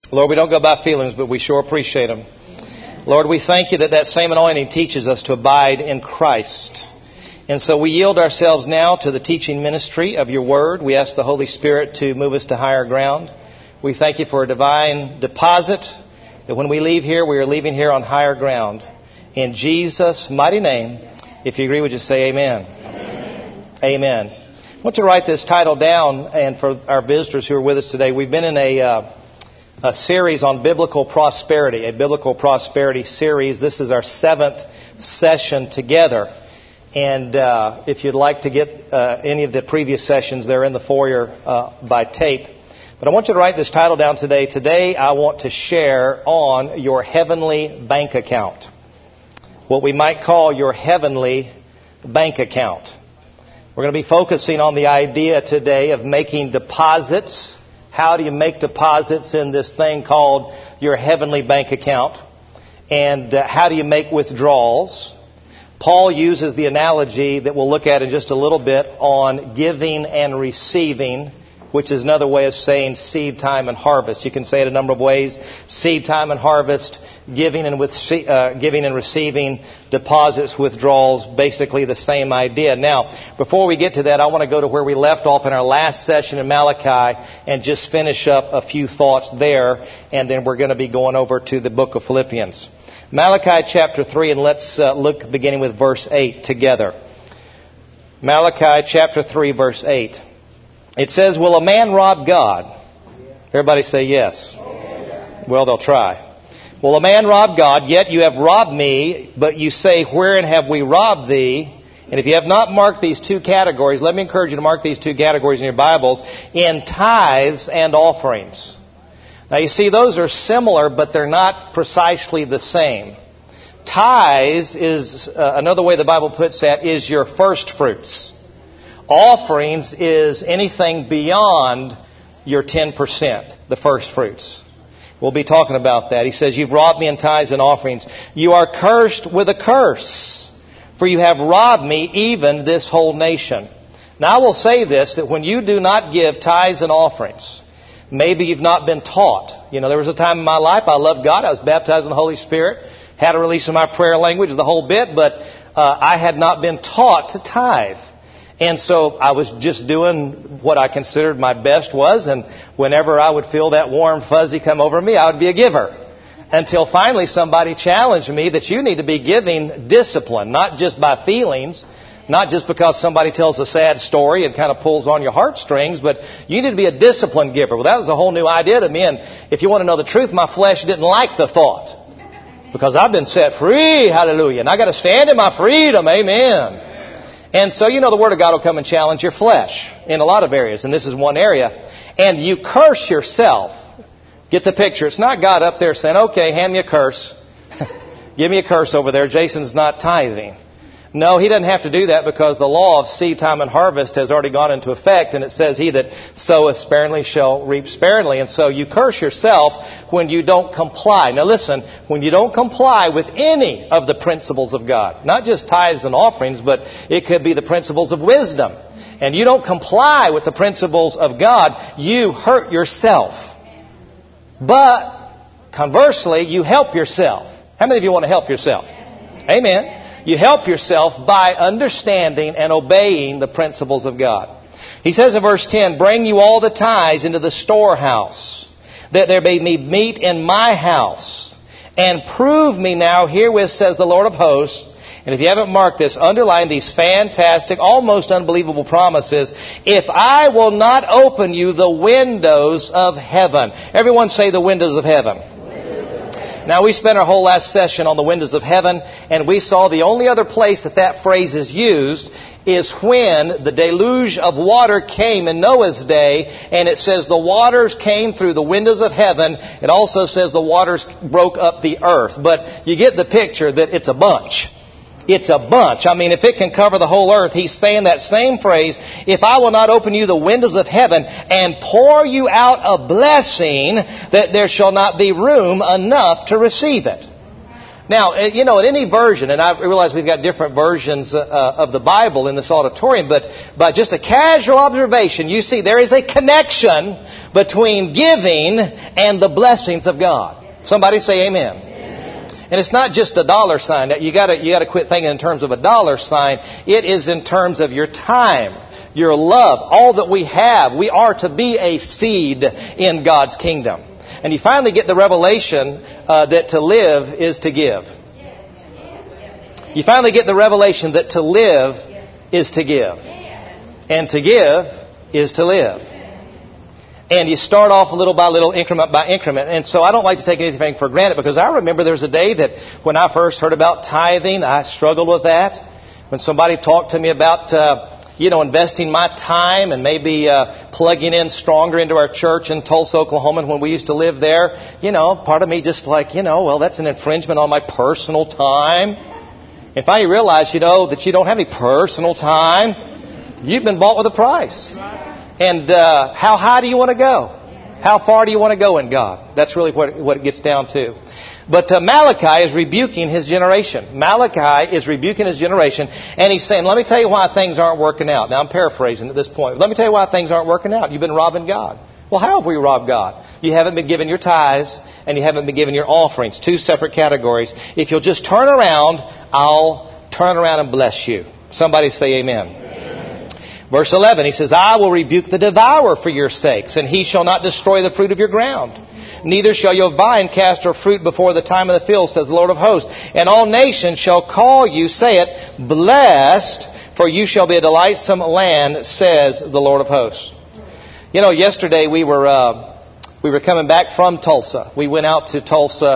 Lord, we don't go by feelings, but we sure appreciate them. Lord, we thank you that same anointing teaches us to abide in Christ. And so we yield ourselves now to the teaching ministry of your word. We ask the Holy Spirit to move us to higher ground. We thank you for a divine deposit, that when we leave here, we are leaving here on higher ground. In Jesus' mighty name, if you agree, would you say amen? Amen. Amen. I want to write this title down, and for our visitors who are with us today, we've been in a series on biblical prosperity, a biblical prosperity series. This is our 7th session together. And if you'd like to get any of the previous sessions, they're in the foyer by tape. But I want you to write this title down today. Today I want to share on your heavenly bank account. What we might call your heavenly bank account. We're going to be focusing on the idea today of making deposits. How do you make deposits in this thing called your heavenly bank account? And how do you make withdrawals? Paul uses the analogy that we'll look at in just a little bit on giving and receiving, which is another way of saying seed time and harvest. You can say it a number of ways. Seed time and harvest, giving and receiving, deposits, withdrawals, basically the same idea. Now, before we get to that, I want to go to where we left off in our last session in Malachi and just finish up a few thoughts there, and then we're going to be going over to the book of Philippians. Malachi chapter 3, and let's look beginning with verse 8 together. Malachi chapter 3, verse 8. It says, "Will a man rob God?" Everybody say yes. Well, they'll try. "Will a man rob God? Yet you have robbed me, but you say, wherein have we robbed thee?" And if you have not marked these two categories, let me encourage you to mark these two categories in your Bibles, in tithes and offerings. Now you see, those are similar, but they're not precisely the same. Tithes is, another way the Bible puts that, is your first fruits. Offerings is anything beyond your 10%, the first fruits. We'll be talking about that. He says, "You've robbed me in tithes and offerings. You are cursed with a curse, for you have robbed me, even this whole nation." Now I will say this, that when you do not give tithes and offerings, maybe you've not been taught. You know, there was a time in my life I loved God. I was baptized in the Holy Spirit, had a release of my prayer language, the whole bit, but I had not been taught to tithe. And so I was just doing what I considered my best was, and whenever I would feel that warm fuzzy come over me, I would be a giver. Until finally somebody challenged me that you need to be giving discipline, not just by feelings, not just because somebody tells a sad story and kind of pulls on your heartstrings, but you need to be a disciplined giver. Well, that was a whole new idea to me, and if you want to know the truth, my flesh didn't like the thought. Because I've been set free, hallelujah, and I got to stand in my freedom, amen. And so, you know, the Word of God will come and challenge your flesh in a lot of areas, and this is one area. And you curse yourself. Get the picture. It's not God up there saying, "Okay, hand me a curse. Give me a curse over there. Jason's not tithing." No, he doesn't have to do that because the law of seed time and harvest has already gone into effect, and it says, "He that soweth sparingly shall reap sparingly." And so you curse yourself when you don't comply. Now listen, when you don't comply with any of the principles of God, not just tithes and offerings, but it could be the principles of wisdom, and you don't comply with the principles of God, you hurt yourself. But conversely, you help yourself. How many of you want to help yourself? Amen. You help yourself by understanding and obeying the principles of God. He says in verse 10, "Bring you all the tithes into the storehouse, that there may be meat in my house. And prove me now herewith, says the Lord of hosts." And if you haven't marked this, underline these fantastic, almost unbelievable promises. "If I will not open you the windows of heaven." Everyone say the windows of heaven. Now, we spent our whole last session on the windows of heaven, and we saw the only other place that phrase is used is when the deluge of water came in Noah's day, and it says the waters came through the windows of heaven. It also says the waters broke up the earth. But you get the picture that it's a bunch. It's a bunch. I mean, if it can cover the whole earth, he's saying that same phrase, "If I will not open you the windows of heaven and pour you out a blessing, that there shall not be room enough to receive it." Now, in any version, and I realize we've got different versions of the Bible in this auditorium, but by just a casual observation, you see there is a connection between giving and the blessings of God. Somebody say amen. And it's not just a dollar sign. You got to quit thinking in terms of a dollar sign. It is in terms of your time, your love, all that we have. We are to be a seed in God's kingdom. And you finally get the revelation that to live is to give. You finally get the revelation that to live is to give. And to give is to live. And you start off little by little, increment by increment. And so I don't like to take anything for granted, because I remember there was a day that when I first heard about tithing, I struggled with that. When somebody talked to me about investing my time and maybe plugging in stronger into our church in Tulsa, Oklahoma, when we used to live there, part of me just like, well, that's an infringement on my personal time. And finally realized, that you don't have any personal time. You've been bought with a price. And how high do you want to go? How far do you want to go in God? That's really what it gets down to. But Malachi is rebuking his generation. Malachi is rebuking his generation, and he's saying, let me tell you why things aren't working out. Now, I'm paraphrasing at this point. Let me tell you why things aren't working out. You've been robbing God. Well, how have we robbed God? You haven't been giving your tithes, and you haven't been giving your offerings. Two separate categories. If you'll just turn around, I'll turn around and bless you. Somebody say amen. Verse 11, he says, I will rebuke the devourer for your sakes, and he shall not destroy the fruit of your ground. Neither shall your vine cast her fruit before the time of the field, says the Lord of hosts. And all nations shall call you, say it, blessed, for you shall be a delightsome land, says the Lord of hosts. Yesterday we were coming back from Tulsa. We went out to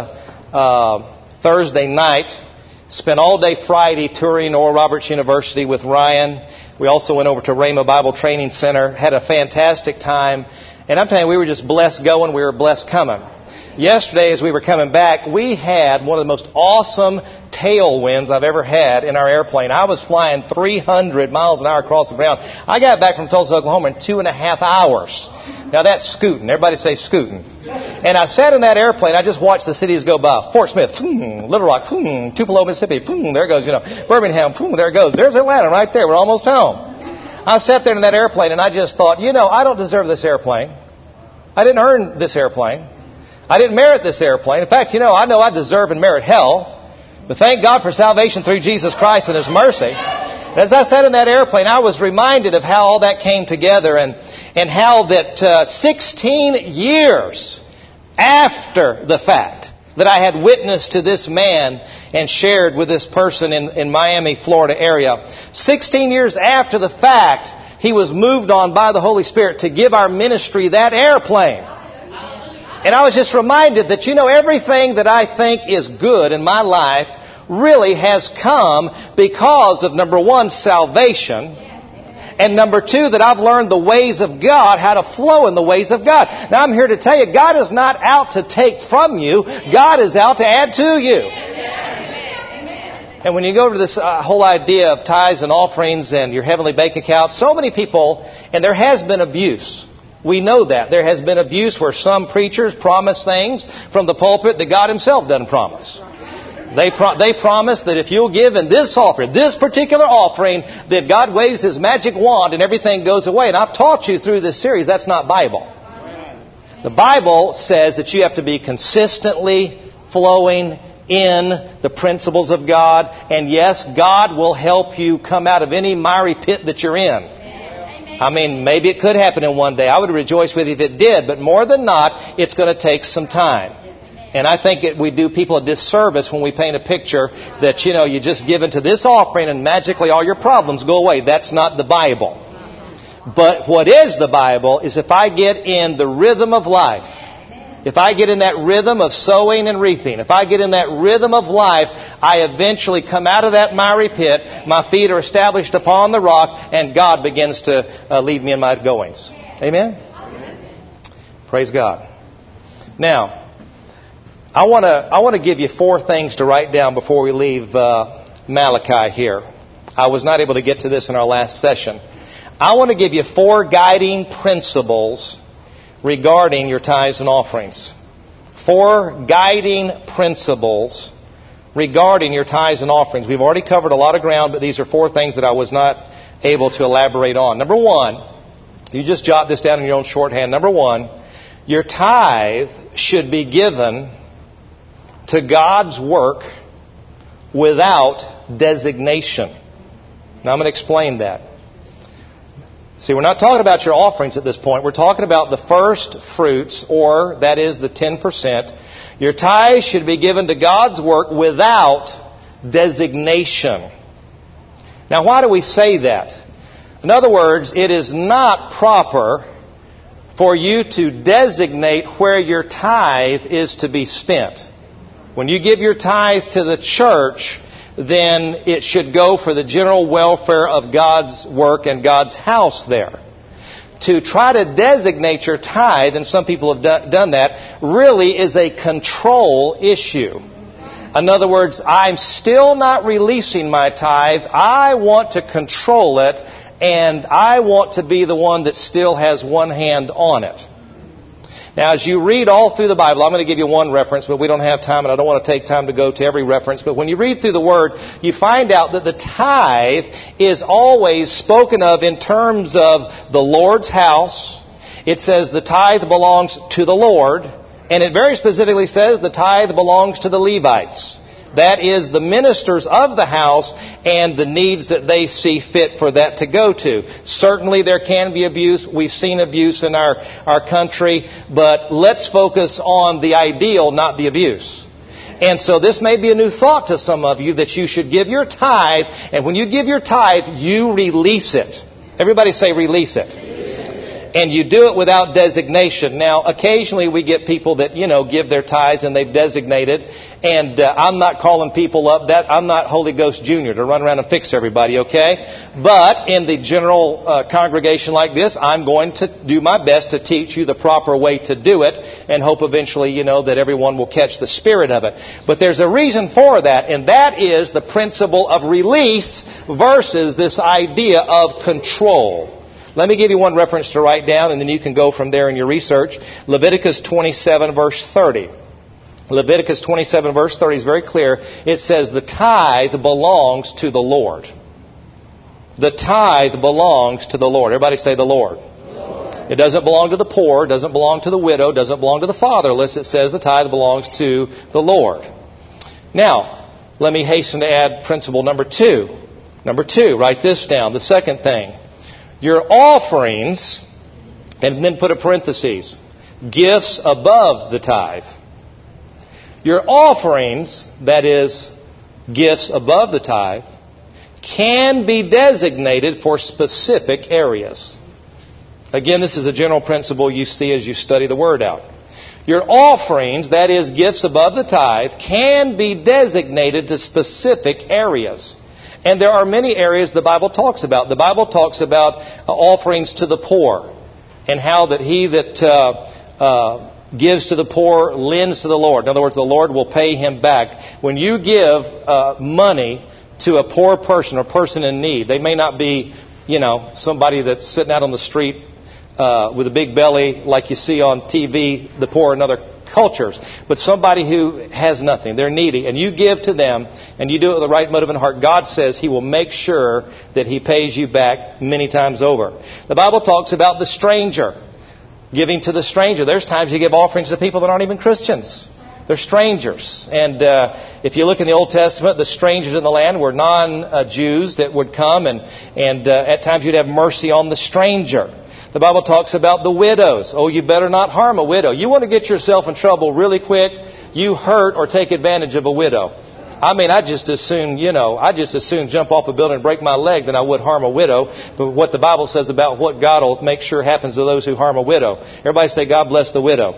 Tulsa Thursday night, spent all day Friday touring Oral Roberts University with Ryan. We also went over to Rhema Bible Training Center, had a fantastic time. And I'm telling you, we were just blessed going, we were blessed coming. Yesterday, as we were coming back, we had one of the most awesome tailwinds I've ever had in our airplane. I was flying 300 miles an hour across the ground. I got back from Tulsa, Oklahoma in 2.5 hours. Now that's scooting. Everybody say scooting. And I sat in that airplane. I just watched the cities go by. Fort Smith, Little Rock, Tupelo, Mississippi, there goes, Birmingham, there it goes. There's Atlanta right there. We're almost home. I sat there in that airplane and I just thought, I don't deserve this airplane. I didn't earn this airplane. I didn't merit this airplane. In fact, I know I deserve and merit hell. But thank God for salvation through Jesus Christ and His mercy. And as I sat in that airplane, I was reminded of how all that came together and how that 16 years after the fact that I had witnessed to this man and shared with this person in Miami, Florida area. 16 years after the fact, he was moved on by the Holy Spirit to give our ministry that airplane. And I was just reminded that, everything that I think is good in my life really has come because of, number one, salvation. And number two, that I've learned the ways of God, how to flow in the ways of God. Now I'm here to tell you, God is not out to take from you. God is out to add to you. And when you go to this whole idea of tithes and offerings and your heavenly bank account, so many people, and there has been abuse. We know that. There has been abuse where some preachers promise things from the pulpit that God Himself doesn't promise. They promise that if you'll give in this offering, this particular offering, that God waves His magic wand and everything goes away. And I've taught you through this series, that's not Bible. The Bible says that you have to be consistently flowing in the principles of God. And yes, God will help you come out of any miry pit that you're in. I mean, maybe it could happen in one day. I would rejoice with you if it did. But more than not, it's going to take some time. And I think we do people a disservice when we paint a picture that, you just give into this offering and magically all your problems go away. That's not the Bible. But what is the Bible is if I get in the rhythm of life, if I get in that rhythm of sowing and reaping, if I get in that rhythm of life, I eventually come out of that miry pit, my feet are established upon the rock, and God begins to lead me in my goings. Amen? Praise God. Now, I want to give you 4 things to write down before we leave Malachi here. I was not able to get to this in our last session. I want to give you 4 guiding principles regarding your tithes and offerings. 4 guiding principles regarding your tithes and offerings. We've already covered a lot of ground, but these are 4 things that I was not able to elaborate on. Number 1, you just jot this down in your own shorthand. Number 1, your tithe should be given to God's work without designation. Now I'm going to explain that. See, we're not talking about your offerings at this point. We're talking about the first fruits, or that is the 10%. Your tithe should be given to God's work without designation. Now, why do we say that? In other words, it is not proper for you to designate where your tithe is to be spent. When you give your tithe to the church, then it should go for the general welfare of God's work and God's house there. To try to designate your tithe, and some people have done that, really is a control issue. In other words, I'm still not releasing my tithe. I want to control it, and I want to be the one that still has one hand on it. Now, as you read all through the Bible, I'm going to give you one reference, but we don't have time, and I don't want to take time to go to every reference. But when you read through the Word, you find out that the tithe is always spoken of in terms of the Lord's house. It says the tithe belongs to the Lord, and it very specifically says the tithe belongs to the Levites. That is the ministers of the house and the needs that they see fit for that to go to. Certainly there can be abuse. We've seen abuse in our country. But let's focus on the ideal, not the abuse. And so this may be a new thought to some of you, that you should give your tithe. And when you give your tithe, you release it. Everybody say release it. And you do it without designation. Now, occasionally we get people that, give their tithes and they've designated. And I'm not calling people up. I'm not Holy Ghost Jr. to run around and fix everybody, okay? But in the general congregation like this, I'm going to do my best to teach you the proper way to do it, and hope eventually, that everyone will catch the spirit of it. But there's a reason for that, and that is the principle of release versus this idea of control. Let me give you one reference to write down, and then you can go from there in your research. Leviticus 27, verse 30. Leviticus 27, verse 30 is very clear. It says, the tithe belongs to the Lord. The tithe belongs to the Lord. Everybody say the Lord. It doesn't belong to the poor, doesn't belong to the widow, doesn't belong to the fatherless. It says the tithe belongs to the Lord. Now, let me hasten to add principle number 2. Number 2, write this down. The second thing. Your offerings, and then put a parenthesis, gifts above the tithe. Your offerings, that is, gifts above the tithe, can be designated for specific areas. Again, this is a general principle you see as you study the Word out. Your offerings, that is, gifts above the tithe, can be designated to specific areas. And there are many areas the Bible talks about. The Bible talks about offerings to the poor, and how that he that gives to the poor lends to the Lord. In other words, the Lord will pay him back. When you give money to a poor person or person in need, they may not be, somebody that's sitting out on the street with a big belly like you see on TV, the poor in other cultures, but somebody who has nothing, they're needy, and you give to them, and you do it with the right motive and heart, God says He will make sure that He pays you back many times over. The Bible talks about the stranger, giving to the stranger. There's times you give offerings to people that aren't even Christians. They're strangers. And if you look in the Old Testament, the strangers in the land were non-Jews that would come, and at times you'd have mercy on the stranger. The Bible talks about the widows. Oh, you better not harm a widow. You want to get yourself in trouble really quick, you hurt or take advantage of a widow. I mean, I just as soon jump off a building and break my leg than I would harm a widow. But what the Bible says about what God will make sure happens to those who harm a widow. Everybody say, God bless the widow.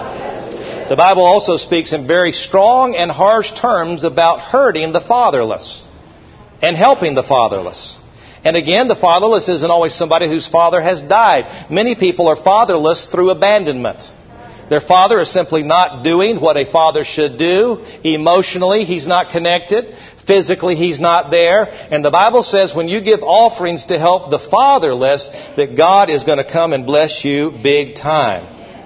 The Bible also speaks in very strong and harsh terms about hurting the fatherless and helping the fatherless. And again, the fatherless isn't always somebody whose father has died. Many people are fatherless through abandonment. Their father is simply not doing what a father should do. Emotionally, he's not connected. Physically, he's not there. And the Bible says when you give offerings to help the fatherless, that God is going to come and bless you big time.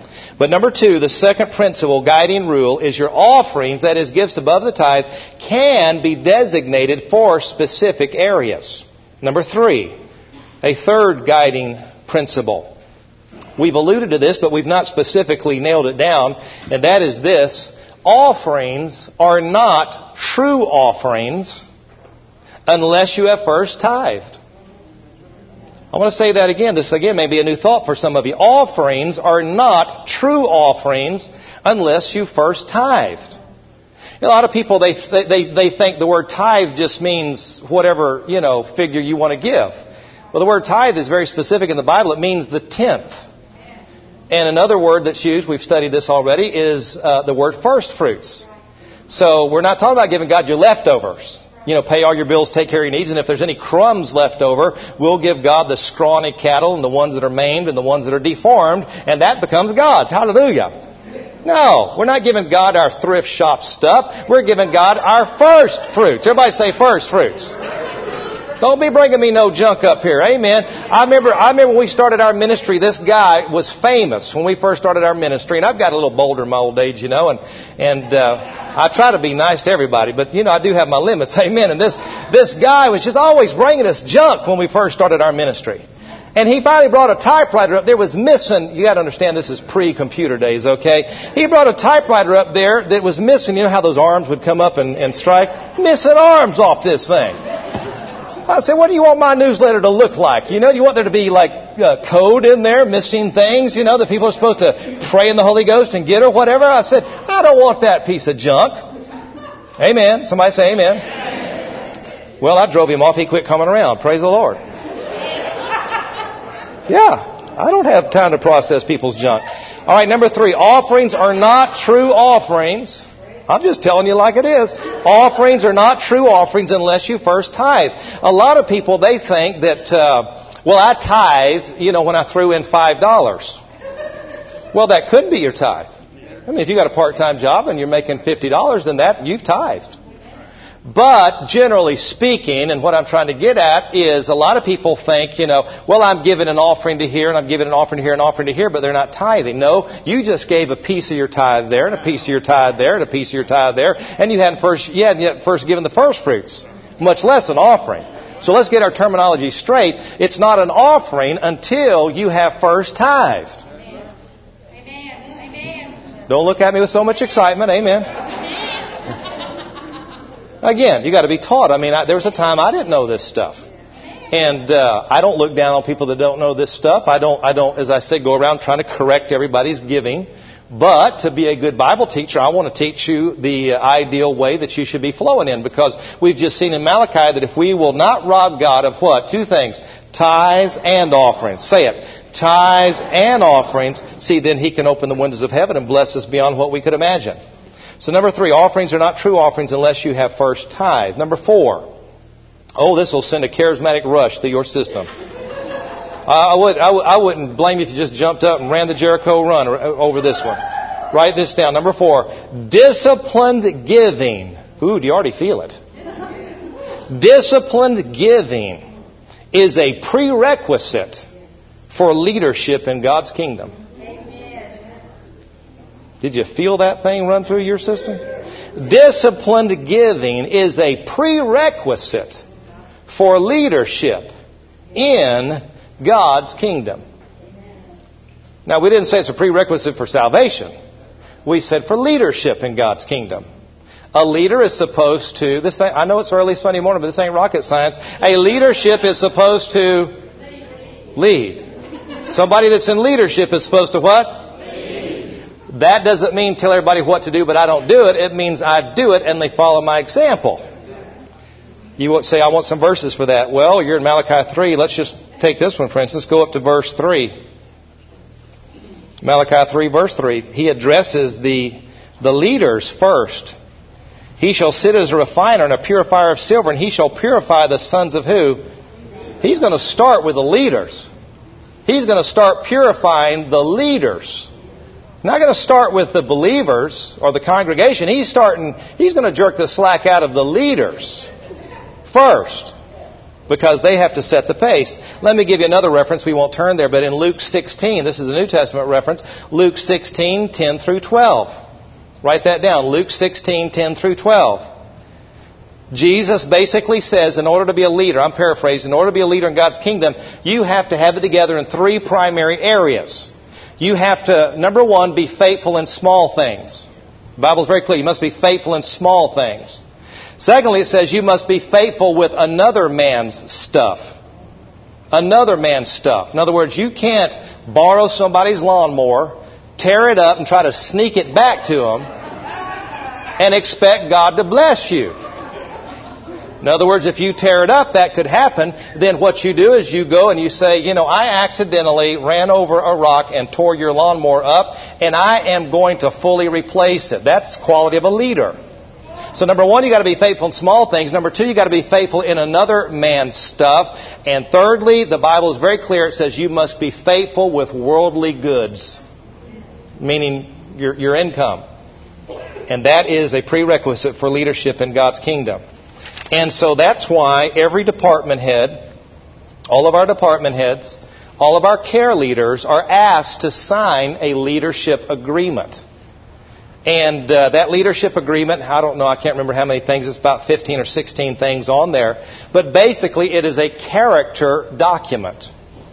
But number 2, the second principle, guiding rule, is your offerings, that is, gifts above the tithe, can be designated for specific areas. Number 3, a third guiding principle. We've alluded to this, but we've not specifically nailed it down, and that is this. Offerings are not true offerings unless you have first tithed. I want to say that again. This again may be a new thought for some of you. Offerings are not true offerings unless you first tithed. A lot of people, they think the word tithe just means whatever, figure you want to give. Well, the word tithe is very specific in the Bible. It means the tenth. And another word that's used, we've studied this already, is the word first fruits. So we're not talking about giving God your leftovers. Pay all your bills, take care of your needs, and if there's any crumbs left over, we'll give God the scrawny cattle and the ones that are maimed and the ones that are deformed, and that becomes God's. Hallelujah. No, we're not giving God our thrift shop stuff. We're giving God our first fruits. Everybody say first fruits. Don't be bringing me no junk up here. Amen. I remember when we started our ministry, this guy was famous when we first started our ministry. And I've got a little bolder in my old age, and I try to be nice to everybody, but I do have my limits. Amen. And this guy was just always bringing us junk when we first started our ministry. And he finally brought a typewriter up there. Was missing. You got to understand this is pre-computer days, okay? He brought a typewriter up there that was missing. You know how those arms would come up and strike? Missing arms off this thing. I said, what do you want my newsletter to look like? Do you want there to be like code in there, missing things, that people are supposed to pray in the Holy Ghost and get or whatever? I said, I don't want that piece of junk. Amen. Somebody say amen. Well, I drove him off. He quit coming around. Praise the Lord. Yeah, I don't have time to process people's junk. All right, number 3, offerings are not true offerings. I'm just telling you like it is. Offerings are not true offerings unless you first tithe. A lot of people, they think that, I tithe, when I threw in $5. Well, that could be your tithe. I mean, if you got a part-time job and you're making $50, then that you've tithed. But generally speaking, and what I'm trying to get at is a lot of people think, I'm giving an offering to here and I'm giving an offering to here and an offering to here, but they're not tithing. No, you just gave a piece of your tithe there and a piece of your tithe there and a piece of your tithe there, and you hadn't first given the first fruits, much less an offering. So let's get our terminology straight. It's not an offering until you have first tithed. Amen. Don't look at me with so much excitement. Amen. Again, you got to be taught. I mean, there was a time I didn't know this stuff. And I don't look down on people that don't know this stuff. I don't, as I say, go around trying to correct everybody's giving. But to be a good Bible teacher, I want to teach you the ideal way that you should be flowing in. Because we've just seen in Malachi that if we will not rob God of what? 2 things. Tithes and offerings. Say it. Tithes and offerings. See, then He can open the windows of heaven and bless us beyond what we could imagine. So number 3, offerings are not true offerings unless you have first tithe. Number 4, this will send a charismatic rush through your system. I wouldn't blame you if you just jumped up and ran the Jericho run over this one. Write this down. Number 4, disciplined giving. Ooh, do you already feel it? Disciplined giving is a prerequisite for leadership in God's kingdom. Did you feel that thing run through your system? Disciplined giving is a prerequisite for leadership in God's kingdom. Now, we didn't say it's a prerequisite for salvation. We said for leadership in God's kingdom. A leader is supposed to, I know it's early Sunday morning, but this ain't rocket science. A leadership is supposed to lead. Somebody that's in leadership is supposed to what? That doesn't mean tell everybody what to do, but I don't do it. It means I do it and they follow my example. You won't say, I want some verses for that. Well, you're in Malachi 3. Let's just take this one, for instance. Go up to verse 3. Malachi 3, verse 3. He addresses the leaders first. He shall sit as a refiner and a purifier of silver, and he shall purify the sons of who? He's going to start with the leaders. He's going to start purifying the leaders. Not going to start with the believers or the congregation. He's going to jerk the slack out of the leaders first. because they have to set the pace. Let me give you another reference. We won't turn there, but in Luke 16, this is a New Testament reference, Luke 16, 10 through 12. Write that down, Luke 16, 10 through 12. Jesus basically says in order to be a leader, I'm paraphrasing, in order to be a leader in God's kingdom, you have to have it together in three primary areas. You have to, number one, be faithful in small things. The Bible's very clear. You must be faithful in small things. Secondly, it says you must be faithful with another man's stuff. Another man's stuff. In other words, you can't borrow somebody's lawnmower, tear it up, and try to sneak it back to them and expect God to bless you. In other words, if you tear it up, that could happen. Then what you do is you go and you say, I accidentally ran over a rock and tore your lawnmower up, and I am going to fully replace it. That's the quality of a leader. So number one, you got to be faithful in small things. Number two, you got to be faithful in another man's stuff. And thirdly, the Bible is very clear. It says you must be faithful with worldly goods, meaning your income. And that is a prerequisite for leadership in God's kingdom. And so that's why every department head, all of our department heads, all of our care leaders are asked to sign a leadership agreement. And that leadership agreement, I can't remember how many things, it's about 15 or 16 things on there. But basically it is a character document.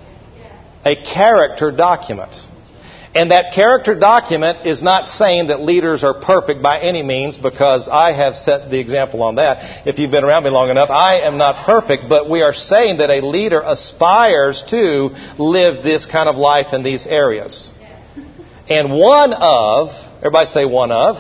A character document. And that character document is not saying that leaders are perfect by any means, because I have set the example on that. If you've been around me long enough, I am not perfect, but we are saying that a leader aspires to live this kind of life in these areas. And everybody say one of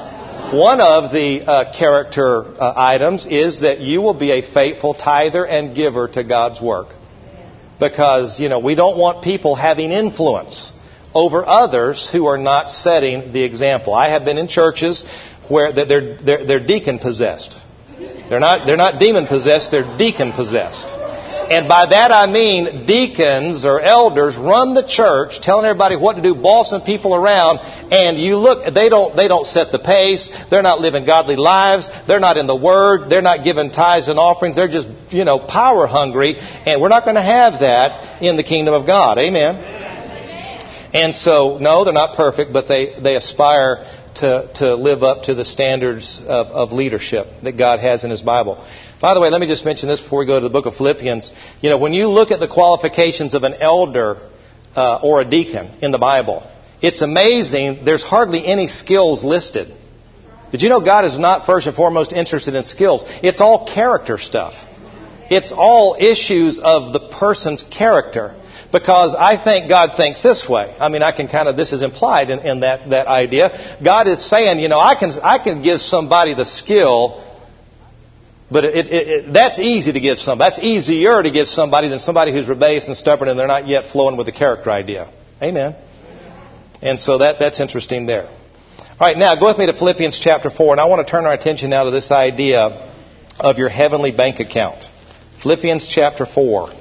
the character items is that you will be a faithful tither and giver to God's work. Because, we don't want people having influence over others who are not setting the example. I have been in churches where they're deacon possessed. They're not demon possessed, they're deacon possessed. And by that I mean deacons or elders run the church, telling everybody what to do, bossing people around, and you look, they don't set the pace, they're not living godly lives, they're not in the Word, they're not giving tithes and offerings, they're just, power hungry, and we're not going to have that in the kingdom of God. Amen. And so, no, they're not perfect, but they aspire to live up to the standards of leadership that God has in His Bible. By the way, let me just mention this before we go to the book of Philippians. When you look at the qualifications of an elder or a deacon in the Bible, it's amazing. There's hardly any skills listed. Did you know God is not first and foremost interested in skills? It's all character stuff. It's all issues of the person's character. Because I think God thinks this way. This is implied in that idea. God is saying, I can give somebody the skill, but that's easy to give somebody. That's easier to give somebody than somebody who's rebellious and stubborn and they're not yet flowing with the character idea. Amen. And so that's interesting there. All right, now go with me to Philippians chapter 4, and I want to turn our attention now to this idea of your heavenly bank account. Philippians chapter 4.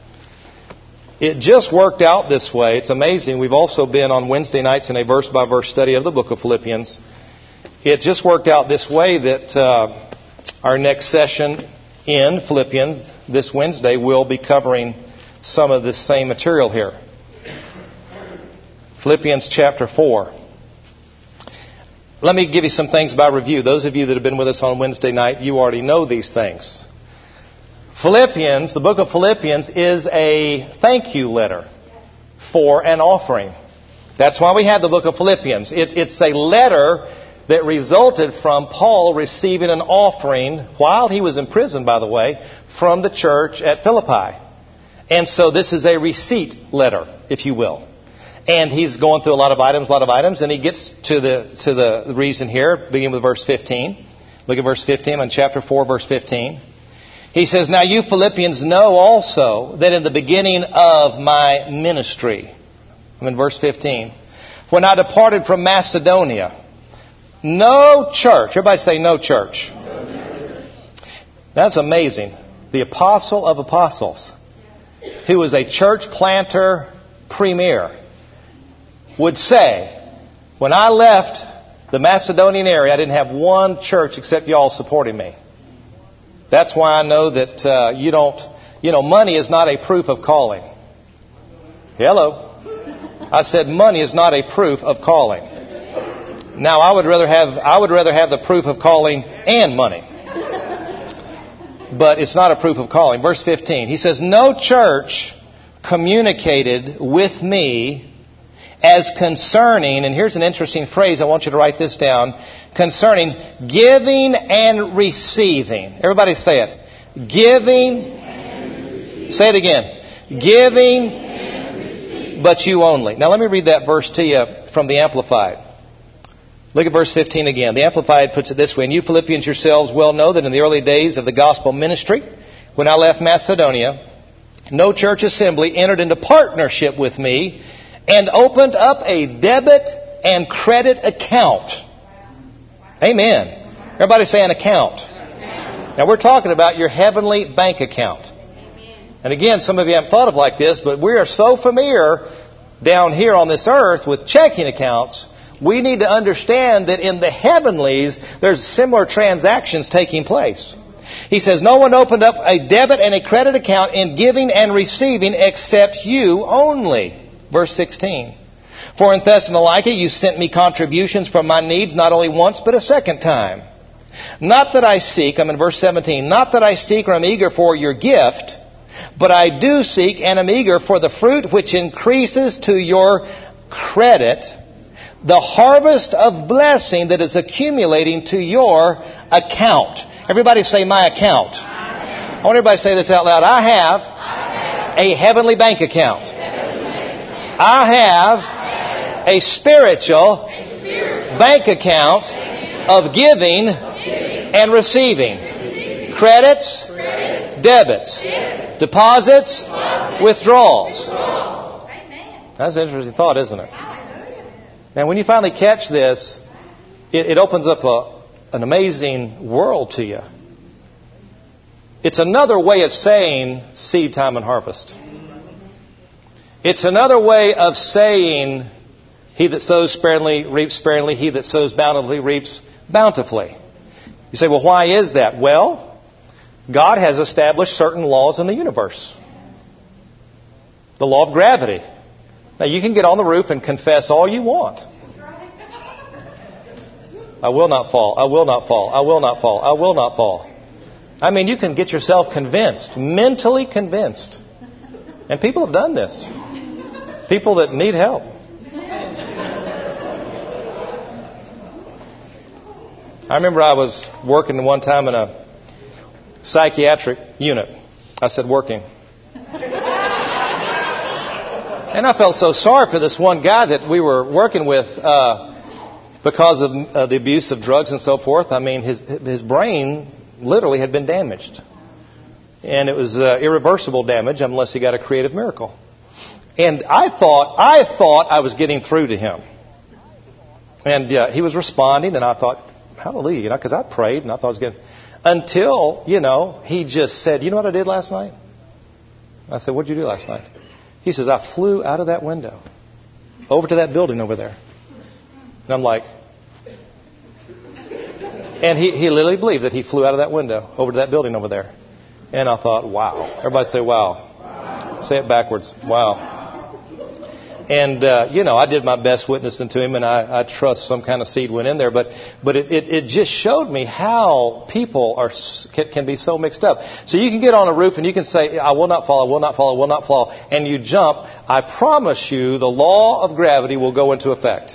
It just worked out this way. It's amazing. We've also been on Wednesday nights in a verse-by-verse study of the book of Philippians. It just worked out this way that our next session in Philippians this Wednesday will be covering some of this same material here. Philippians chapter 4. Let me give you some things by review. Those of you that have been with us on Wednesday night, you already know these things. Philippians, the book of Philippians, is a thank you letter for an offering. That's why we have the book of Philippians. It's a letter that resulted from Paul receiving an offering while he was in prison, by the way, from the church at Philippi. And so this is a receipt letter, if you will. And he's going through a lot of items, and he gets to the reason here, beginning with verse 15. Look at verse 15 on chapter 4, verse 15. He says, "Now you Philippians know also that in the beginning of my ministry," I'm in verse 15, "when I departed from Macedonia, no church," everybody say no church. That's amazing. The apostle of apostles, who was a church planter premier, would say, when I left the Macedonian area, I didn't have one church except y'all supporting me. That's why I know that you money is not a proof of calling. Hello. I said money is not a proof of calling. Now, I would rather have the proof of calling and money. But it's not a proof of calling. Verse 15, he says, no church communicated with me as concerning, and here's an interesting phrase, I want you to write this down, concerning giving and receiving. Everybody say it. Giving, say it again. Giving, but you only. Now let me read that verse to you from the Amplified. Look at verse 15 again. The Amplified puts it this way. And you Philippians yourselves well know that in the early days of the gospel ministry, when I left Macedonia, no church assembly entered into partnership with me and opened up a debit and credit account. Amen. Everybody say an account. Now we're talking about your heavenly bank account. And again, some of you haven't thought of it like this, but we are so familiar down here on this earth with checking accounts. We need to understand that in the heavenlies, there's similar transactions taking place. He says, no one opened up a debit and a credit account in giving and receiving except you only. Verse 16. For in Thessalonica you sent me contributions from my needs not only once but a second time. Not that I seek, I'm in verse 17, not that I seek or am eager for your gift, but I do seek and am eager for the fruit which increases to your credit, the harvest of blessing that is accumulating to your account. Everybody say my account. I want everybody to say this out loud. I have a heavenly bank account. I have a spiritual bank account of giving and receiving. Credits, debits, deposits, withdrawals. That's an interesting thought, isn't it? And when you finally catch this, it opens up an amazing world to you. It's another way of saying seed time and harvest. It's another way of saying he that sows sparingly reaps sparingly, he that sows bountifully reaps bountifully. You say, well, why is that? Well, God has established certain laws in the universe. The law of gravity. Now, you can get on the roof and confess all you want. I will not fall. I will not fall. I will not fall. I will not fall. I mean, you can get yourself convinced, mentally convinced. And people have done this. People that need help. I remember I was working one time in a psychiatric unit. I said working. And I felt so sorry for this one guy that we were working with because of the abuse of drugs and so forth. I mean, his brain literally had been damaged. And it was irreversible damage unless he got a creative miracle. And I thought I was getting through to him. And he was responding, and I thought, hallelujah, because I prayed and I thought I was good. Until, he just said, you know what I did last night? I said, what did you do last night? He says, I flew out of that window over to that building over there. And I'm like, and he literally believed that he flew out of that window over to that building over there. And I thought, wow. Everybody say wow. Say it backwards. Wow. And, I did my best witnessing to him, and I trust some kind of seed went in there. But it just showed me how people can be so mixed up. So you can get on a roof and you can say, I will not fall, I will not fall, I will not fall. And you jump. I promise you the law of gravity will go into effect.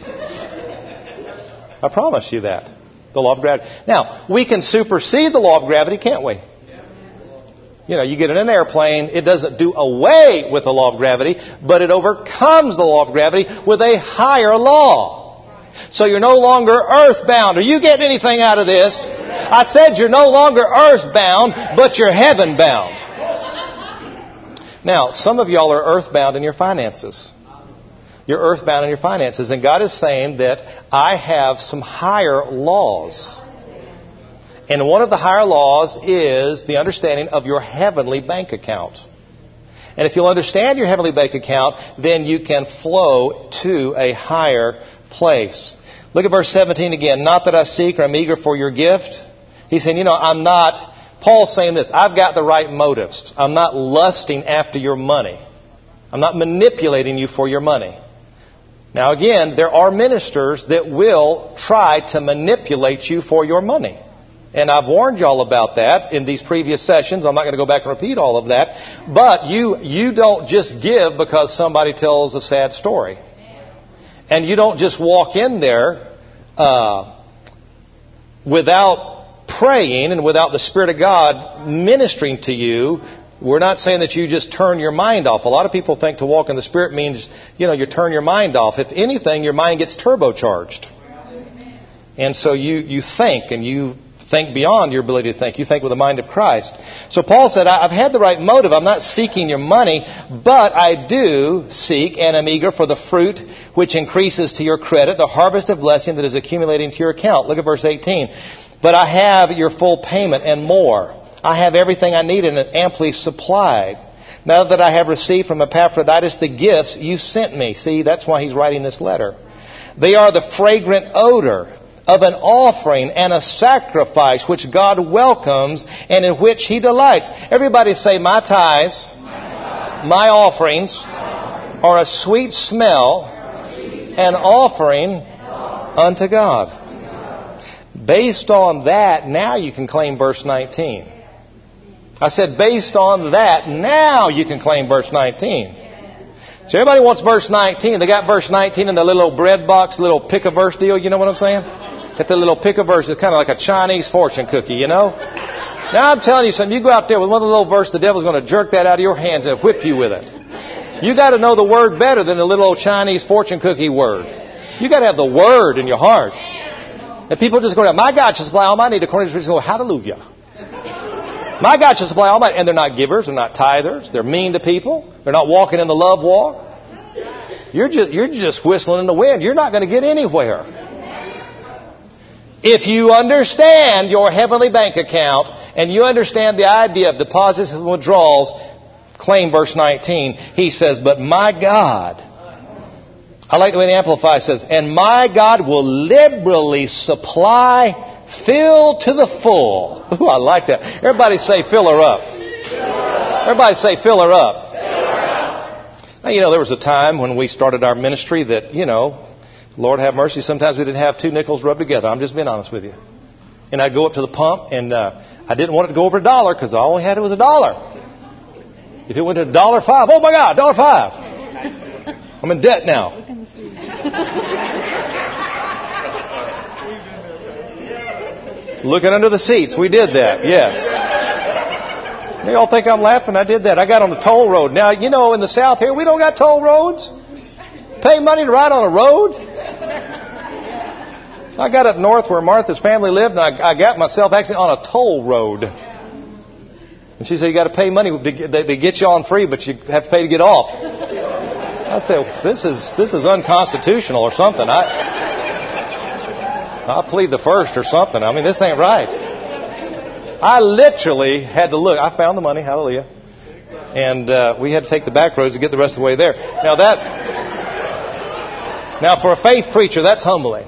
I promise you that. The law of gravity. Now, we can supersede the law of gravity, can't we? You get in an airplane, it doesn't do away with the law of gravity, but it overcomes the law of gravity with a higher law. So you're no longer earthbound. Are you getting anything out of this? I said you're no longer earthbound, but you're heavenbound. Now, some of y'all are earthbound in your finances. You're earthbound in your finances. And God is saying that I have some higher laws. And one of the higher laws is the understanding of your heavenly bank account. And if you'll understand your heavenly bank account, then you can flow to a higher place. Look at verse 17 again. Not that I seek or am eager for your gift. He's saying, I'm not Paul's saying this, I've got the right motives. I'm not lusting after your money. I'm not manipulating you for your money. Now again, there are ministers that will try to manipulate you for your money. And I've warned y'all about that in these previous sessions. I'm not going to go back and repeat all of that. But you don't just give because somebody tells a sad story. And you don't just walk in there without praying and without the Spirit of God ministering to you. We're not saying that you just turn your mind off. A lot of people think to walk in the Spirit means, you turn your mind off. If anything, your mind gets turbocharged. And so you think, and you think beyond your ability to think. You think with the mind of Christ. So Paul said, I've had the right motive. I'm not seeking your money, but I do seek and am eager for the fruit which increases to your credit, the harvest of blessing that is accumulating to your account. Look at verse 18. But I have your full payment and more. I have everything I need and amply supplied. Now that I have received from Epaphroditus the gifts you sent me. See, that's why he's writing this letter. They are the fragrant odor of an offering and a sacrifice which God welcomes and in which He delights. Everybody say, my tithes, my offerings are a sweet smell, an offering unto God. Based on that, now you can claim verse 19. I said, based on that, now you can claim verse 19. So everybody wants verse 19. They got verse 19 in the little bread box, little pick-a-verse deal. You know what I'm saying? Got the little pick-a-verse. It's kind of like a Chinese fortune cookie, Now I'm telling you something. You go out there with one little verse, the devil's going to jerk that out of your hands and whip you with it. You got to know the word better than the little old Chinese fortune cookie word. You got to have the word in your heart. And people just go, my God shall supply all my need according to His riches and glory. Hallelujah. My God shall supply all my... And they're not givers. They're not tithers. They're mean to people. They're not walking in the love walk. You're just whistling in the wind. You're not going to get anywhere. If you understand your heavenly bank account and you understand the idea of deposits and withdrawals, claim verse 19. He says, but my God... I like the way the Amplified says, and my God will liberally supply... Fill to the full. Ooh, I like that. Everybody say, fill her up. Everybody say, fill her up. Now, there was a time when we started our ministry that, Lord have mercy, sometimes we didn't have two nickels rubbed together. I'm just being honest with you. And I'd go up to the pump, and I didn't want it to go over $1 because all I had was $1. If it went to $1.05, oh my God, $1.05. I'm in debt now. Looking under the seats. We did that. Yes. They all think I'm laughing. I did that. I got on the toll road. Now, in the South here, we don't got toll roads. Pay money to ride on a road. So I got up north where Martha's family lived, and I got myself actually on a toll road. And she said, you got to pay money. They get you on free, but you have to pay to get off. I said, this is unconstitutional or something. I'll plead the first or something. I mean, this ain't right. I literally had to look. I found the money. Hallelujah. And we had to take the back roads to get the rest of the way there. Now for a faith preacher, that's humbling.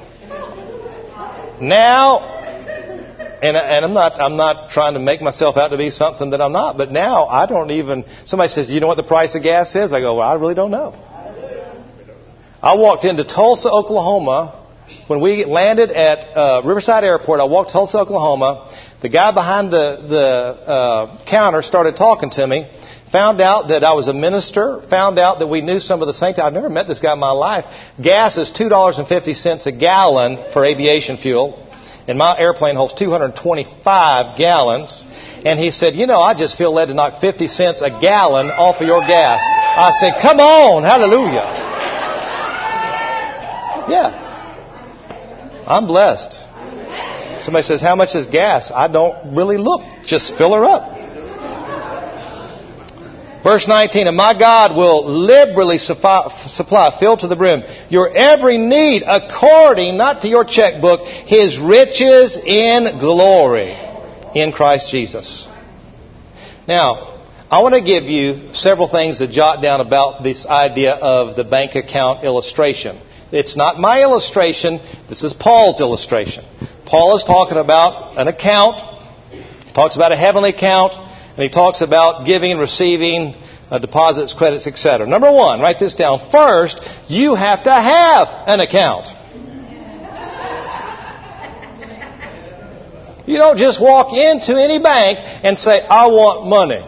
Now, and I'm not trying to make myself out to be something that I'm not. But now I don't even. Somebody says, "You know what the price of gas is?" I go, "Well, I really don't know." I walked into Tulsa, Oklahoma. When we landed at Riverside Airport, I walked to Tulsa, Oklahoma. The guy behind the counter started talking to me. Found out that I was a minister. Found out that we knew some of the same things. I've never met this guy in my life. Gas is $2.50 a gallon for aviation fuel. And my airplane holds 225 gallons. And he said, I just feel led to knock 50 cents a gallon off of your gas. I said, come on, hallelujah. Yeah. I'm blessed. Somebody says, how much is gas? I don't really look. Just fill her up. Verse 19, and my God will liberally supply, fill to the brim, your every need according, not to your checkbook, His riches in glory in Christ Jesus. Now, I want to give you several things to jot down about this idea of the bank account illustration. It's not my illustration. This is Paul's illustration. Paul is talking about an account Talks about a heavenly account, and he talks about giving and receiving deposits, credits, etc. Number one, write this down. First, you have to have an account. You don't just walk into any bank and say, I want money.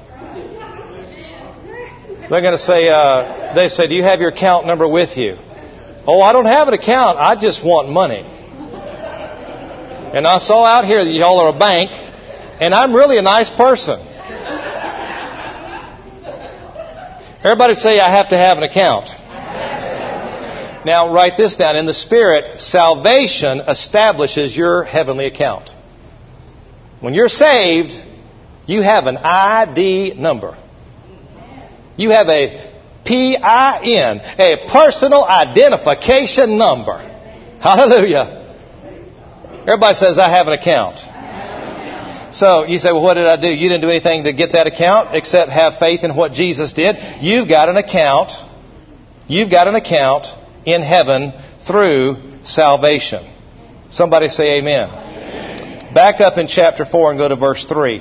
They're going to say, they say, do you have your account number with you? Oh, I don't have an account. I just want money. And I saw out here that y'all are a bank, and I'm really a nice person. Everybody say, I have to have an account. Now, write this down. In the Spirit, salvation establishes your heavenly account. When you're saved, you have an ID number. You have a PIN, a personal identification number. Hallelujah. Everybody says, I have an account. So you say, well, what did I do? You didn't do anything to get that account except have faith in what Jesus did. You've got an account. You've got an account in heaven through salvation. Somebody say amen. Amen. Back up in chapter 4 and go to verse 3.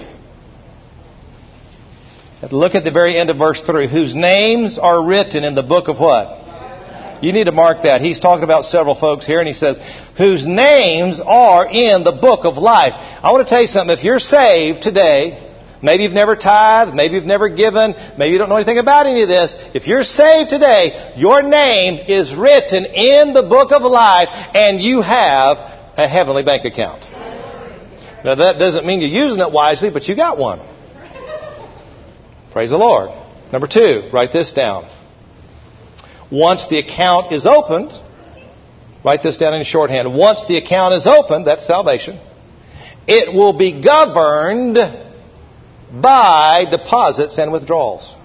Look at the very end of verse 3. Whose names are written in the book of what? You need to mark that. He's talking about several folks here, and he says, whose names are in the book of life. I want to tell you something. If you're saved today, maybe you've never tithed, maybe you've never given, maybe you don't know anything about any of this. If you're saved today, your name is written in the book of life, and you have a heavenly bank account. Now, that doesn't mean you're using it wisely, but you got one. Praise the Lord. Number 2, write this down. Once the account is opened, write this down in shorthand. Once the account is opened, that's salvation, it will be governed by deposits and withdrawals.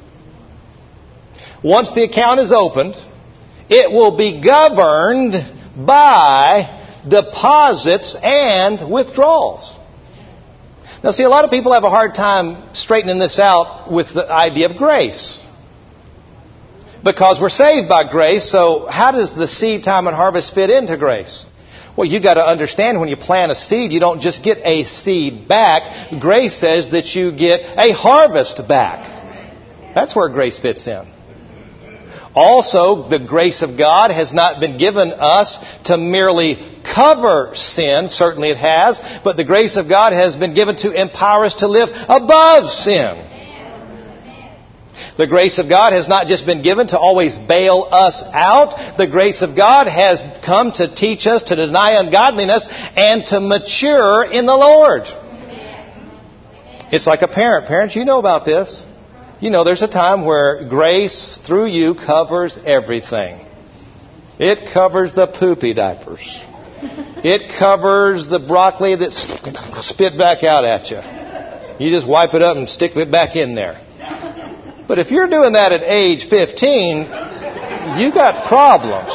Once the account is opened, it will be governed by deposits and withdrawals. Now, see, a lot of people have a hard time straightening this out with the idea of grace. Because we're saved by grace, so how does the seed time and harvest fit into grace? Well, you've got to understand when you plant a seed, you don't just get a seed back. Grace says that you get a harvest back. That's where grace fits in. Also, the grace of God has not been given us to merely cover sin. Certainly it has. But the grace of God has been given to empower us to live above sin. The grace of God has not just been given to always bail us out. The grace of God has come to teach us to deny ungodliness and to mature in the Lord. It's like a parent. Parents, you know about this. You know there's a time where grace through you covers everything. It covers the poopy diapers. It covers the broccoli that's spit back out at you. You just wipe it up and stick it back in there. But if you're doing that at age 15, you got problems.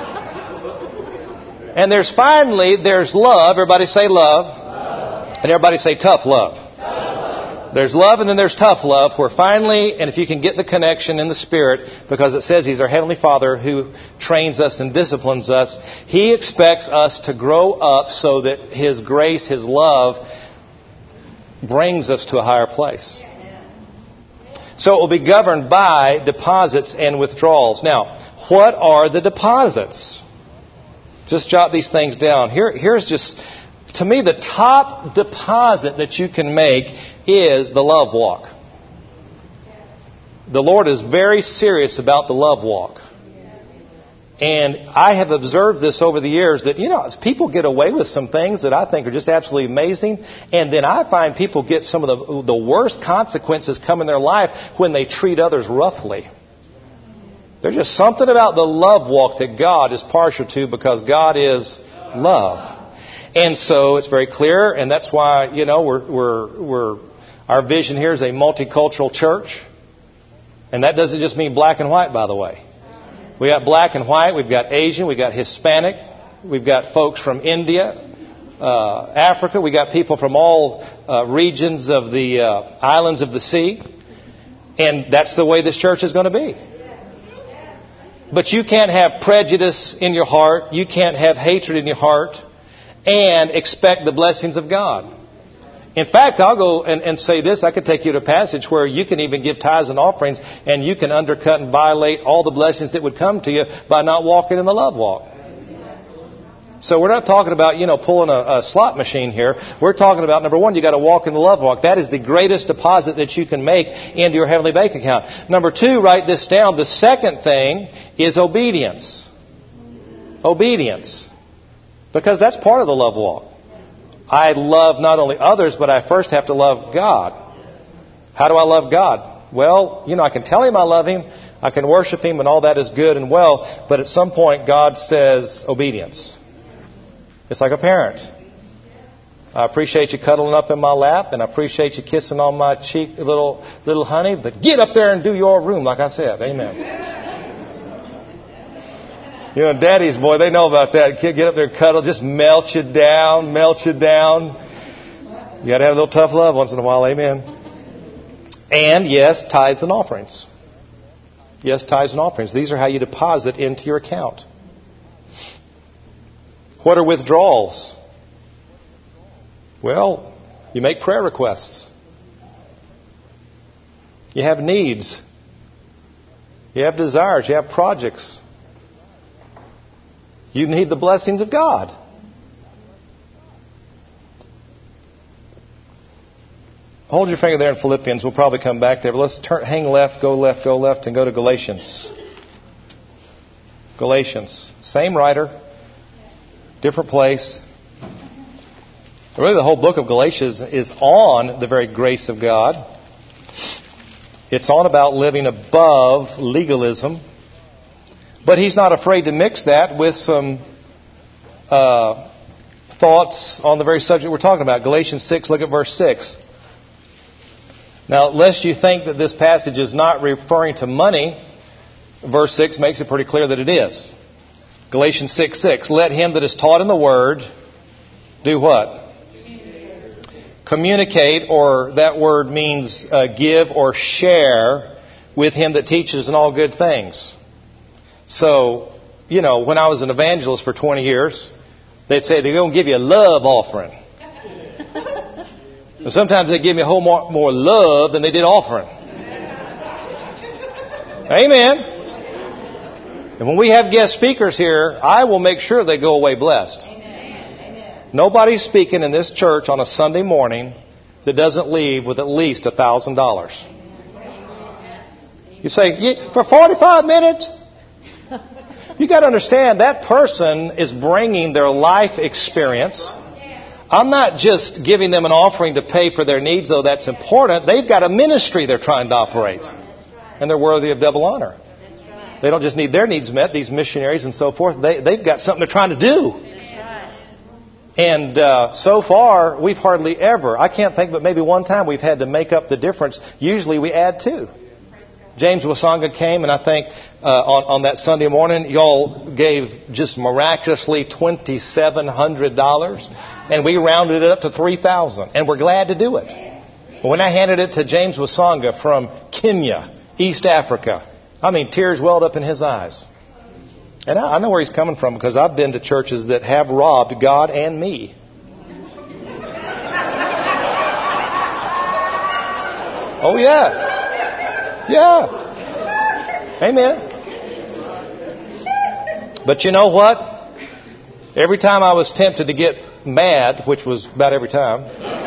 And there's love. Everybody say love. And everybody say tough love. There's love and then there's tough love, where finally, and if you can get the connection in the Spirit, because it says He's our Heavenly Father who trains us and disciplines us, He expects us to grow up so that His grace, His love, brings us to a higher place. So it will be governed by deposits and withdrawals. Now, what are the deposits? Just jot these things down. Here's just, to me, the top deposit that you can make is the love walk. The Lord is very serious about the love walk. And I have observed this over the years that, people get away with some things that I think are just absolutely amazing. And then I find people get some of the worst consequences come in their life when they treat others roughly. There's just something about the love walk that God is partial to, because God is love. And so it's very clear, and that's why, our vision here is a multicultural church. And that doesn't just mean black and white, by the way. We got black and white, we've got Asian, we've got Hispanic, we've got folks from India, Africa, we got people from all regions of the islands of the sea. And that's the way this church is going to be. But you can't have prejudice in your heart, you can't have hatred in your heart, and expect the blessings of God. In fact, I'll go and say this. I could take you to a passage where you can even give tithes and offerings, and you can undercut and violate all the blessings that would come to you by not walking in the love walk. So we're not talking about, pulling a slot machine here. We're talking about, number one, you got to walk in the love walk. That is the greatest deposit that you can make into your heavenly bank account. Number two, write this down. The second thing is obedience. Obedience. Because that's part of the love walk. I love not only others, but I first have to love God. How do I love God? Well, I can tell Him I love Him. I can worship Him, and all that is good and well. But at some point, God says obedience. It's like a parent. I appreciate you cuddling up in my lap, and I appreciate you kissing on my cheek, little honey. But get up there and do your room, like I said. Amen. Daddies, boy, they know about that. Kid, get up there and cuddle, just melt you down. You got to have a little tough love once in a while. Amen. And yes, tithes and offerings. Yes, tithes and offerings. These are how you deposit into your account. What are withdrawals? Well, you make prayer requests. You have needs. You have desires. You have projects. You need the blessings of God. Hold your finger there in Philippians. We'll probably come back there. But let's hang left, and go to Galatians. Galatians. Same writer. Different place. Really, the whole book of Galatians is on the very grace of God. It's on about living above legalism. But he's not afraid to mix that with some thoughts on the very subject we're talking about. Galatians 6, look at verse 6. Now, lest you think that this passage is not referring to money, verse 6 makes it pretty clear that it is. Galatians 6:6. Let him that is taught in the word do what? Communicate, or that word means give or share with him that teaches in all good things. So, when I was an evangelist for 20 years, they'd say they're going to give you a love offering. And sometimes they give me a whole more love than they did offering. Amen. And when we have guest speakers here, I will make sure they go away blessed. Amen. Nobody's speaking in this church on a Sunday morning that doesn't leave with at least $1,000. You say, for 45 minutes? You got to understand, that person is bringing their life experience. I'm not just giving them an offering to pay for their needs, though that's important. They've got a ministry they're trying to operate. And they're worthy of double honor. They don't just need their needs met, these missionaries and so forth. They've got something they're trying to do. And so far, we've hardly ever, I can't think, but maybe one time we've had to make up the difference. Usually we add to. James Wasonga came, and I think on that Sunday morning, y'all gave just miraculously $2,700. And we rounded it up to $3,000. And we're glad to do it. But when I handed it to James Wasonga from Kenya, East Africa, tears welled up in his eyes. And I know where he's coming from, because I've been to churches that have robbed God and me. Oh, yeah. Yeah. Amen. But you know what? Every time I was tempted to get mad, which was about every time,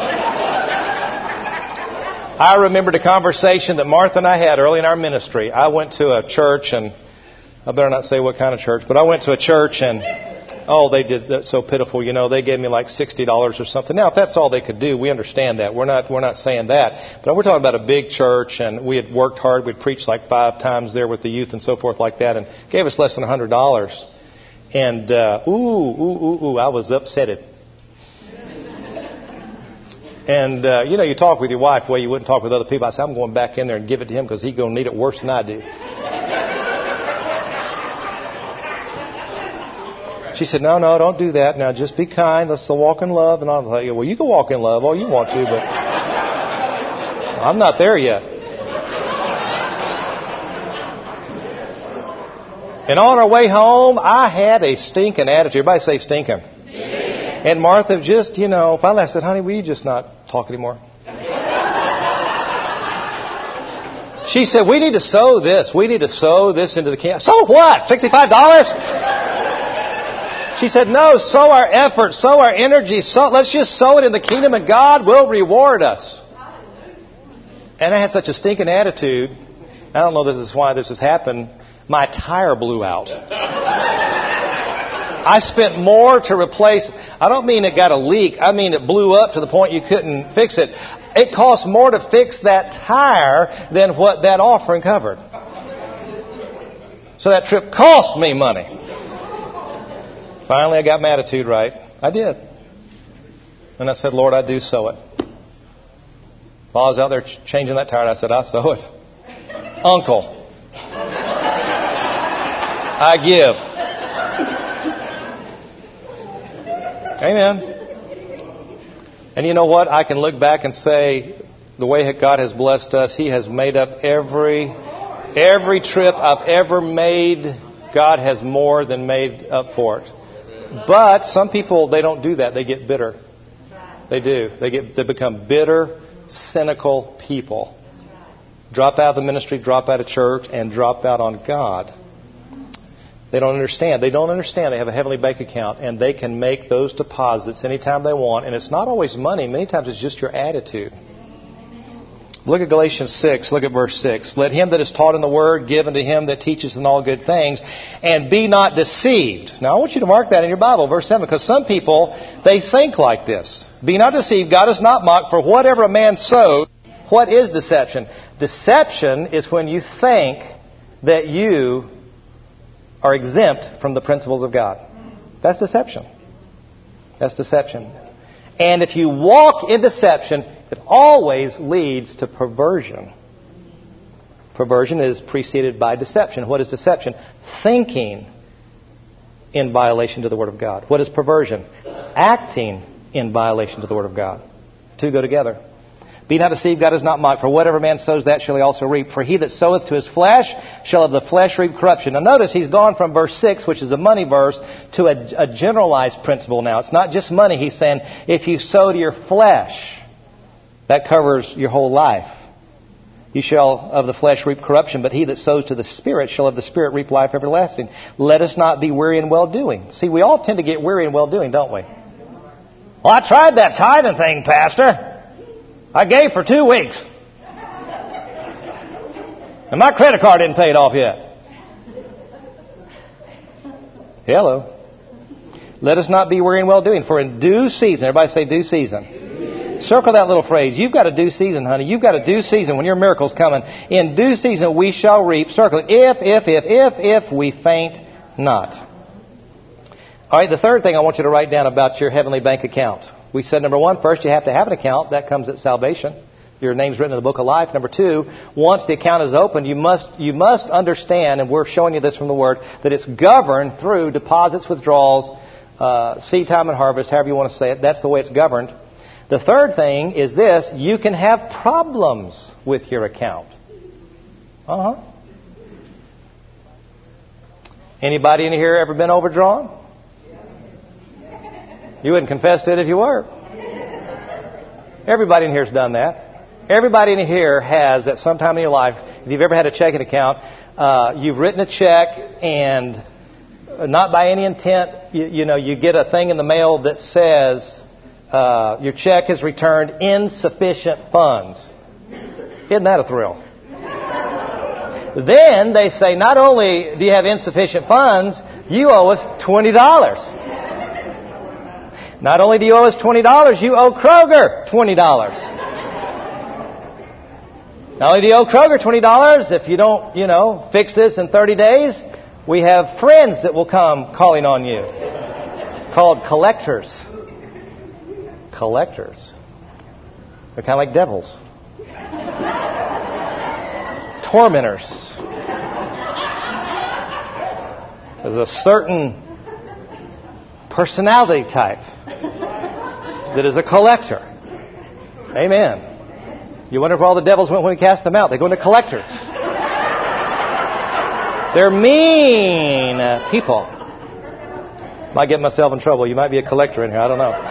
I remembered a conversation that Martha and I had early in our ministry. I went to a church, and I better not say what kind of church, but I went to a church, and they did that so pitiful. They gave me like $60 or something. Now, if that's all they could do, we understand that. We're not saying that. But we're talking about a big church, and we had worked hard. We'd preached like 5 times there with the youth and so forth like that, and gave us less than $100. And I was upsetted. And, you talk with your wife the way you wouldn't talk with other people. I said, I'm going back in there and give it to him because he's going to need it worse than I do. She said, no, don't do that. Now, just be kind. Let's walk in love. And I'm like, well, you can walk in love all you want to, but I'm not there yet. And on our way home, I had a stinking attitude. Everybody say stinking. And Martha just, finally I said, honey, will you just not talk anymore? She said, we need to sow this. We need to sow this into the kingdom. So what? $65? She said, no, sow our effort, sow our energy. Let's just sow it in the kingdom and God will reward us. And I had such a stinking attitude. I don't know this is why this has happened. My tire blew out. I spent more to replace. I don't mean it got a leak. I mean it blew up to the point you couldn't fix it. It cost more to fix that tire than what that offering covered. So that trip cost me money. Finally, I got my attitude right. I did. And I said, Lord, I do sow it. While I was out there changing that tire, I said, I sow it. Uncle, I give. Amen. And you know what? I can look back and say, the way God has blessed us, He has made up every trip I've ever made. God has more than made up for it. But some people, they don't do that. They get bitter. They do. They become bitter, cynical people. Drop out of the ministry, drop out of church, and drop out on God. They don't understand. They have a heavenly bank account, and they can make those deposits anytime they want. And it's not always money. Many times it's just your attitude. Look at Galatians 6. Look at verse 6. Let him that is taught in the word give unto him that teaches in all good things, and be not deceived. Now I want you to mark that in your Bible, verse 7, because some people, they think like this. Be not deceived, God is not mocked, for whatever a man sows. What is deception? Deception is when you think that you are exempt from the principles of God. That's deception. That's deception. And if you walk in deception, it always leads to perversion. Perversion is preceded by deception. What is deception? Thinking in violation to the Word of God. What is perversion? Acting in violation to the Word of God. Two go together. Be not deceived, God is not mocked. For whatever man sows, that shall he also reap. For he that soweth to his flesh shall of the flesh reap corruption. Now notice he's gone from verse 6, which is a money verse, to a generalized principle now. It's not just money. He's saying, if you sow to your flesh, that covers your whole life. You shall of the flesh reap corruption, but he that sows to the Spirit shall of the Spirit reap life everlasting. Let us not be weary in well-doing. See, we all tend to get weary in well-doing, don't we? Well, I tried that tithing thing, Pastor. I gave for 2 weeks. And my credit card didn't pay it off yet. Hello. Let us not be weary in well-doing, for in due season, everybody say due season. Circle that little phrase. You've got a due season, honey. You've got a due season when your miracle's coming. In due season we shall reap. Circle it. If we faint not. All right, the third thing I want you to write down about your heavenly bank account. We said, number one, first you have to have an account. That comes at salvation. Your name's written in the book of life. Number two, once the account is opened, you must understand, and we're showing you this from the Word, that it's governed through deposits, withdrawals, seed time and harvest, however you want to say it. That's the way it's governed. The third thing is this: you can have problems with your account. Anybody in here ever been overdrawn? You wouldn't confess to it if you were. Everybody in here has done that. Everybody in here has, at some time in your life, if you've ever had a checking account, you've written a check and not by any intent, you get a thing in the mail that says your check has returned insufficient funds. Isn't that a thrill? Then they say, not only do you have insufficient funds, you owe us $20. Not only do you owe us $20, you owe Kroger $20. Not only do you owe Kroger $20, if you don't, fix this in 30 days, we have friends that will come calling on you. Called collectors. Collectors. They're kind of like devils. Tormentors. There's a certain personality type that is a collector. Amen. You wonder where all the devils went when we cast them out. They go into collectors. They're mean people. Might get myself in trouble. You might be a collector in here. I don't know.